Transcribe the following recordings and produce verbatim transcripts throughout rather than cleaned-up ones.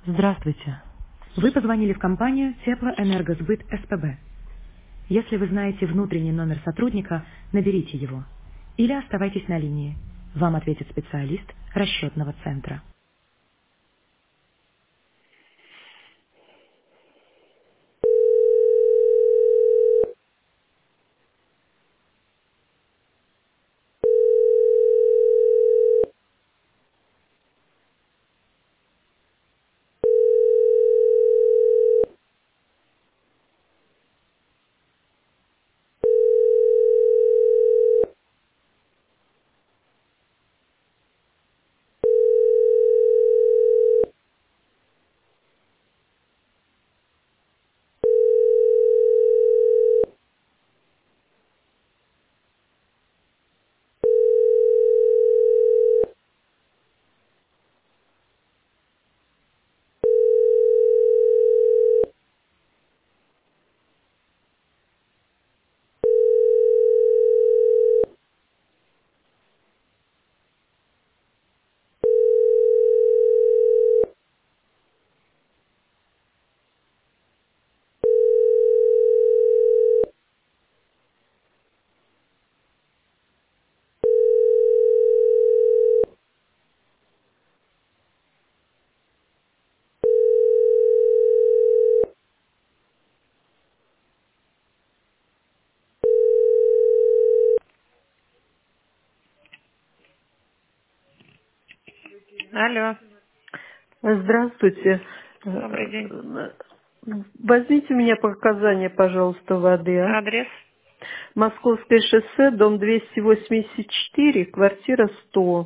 Здравствуйте. Вы позвонили в компанию Теплоэнергосбыт СПБ. Если вы знаете внутренний номер сотрудника, наберите его. Или оставайтесь на линии. Вам ответит специалист расчетного центра. Алло, Здравствуйте. добрый день. Э, Возьмите у меня показания, пожалуйста, воды. А? Адрес? Московское шоссе, дом двести восемьдесят четыре, квартира сто.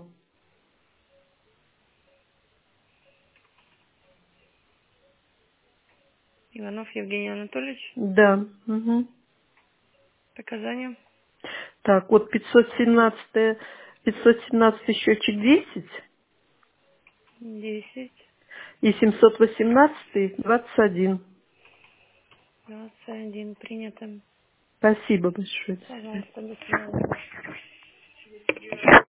Иванов Евгений Анатольевич. Да. Мгм. Показания? Так, вот пятьсот семнадцать, пятьсот семнадцать счетчик десять десять, и семьсот восемнадцать двадцать один. двадцать один. Принято. Спасибо большое. До свидания. Пожалуйста, до свидания.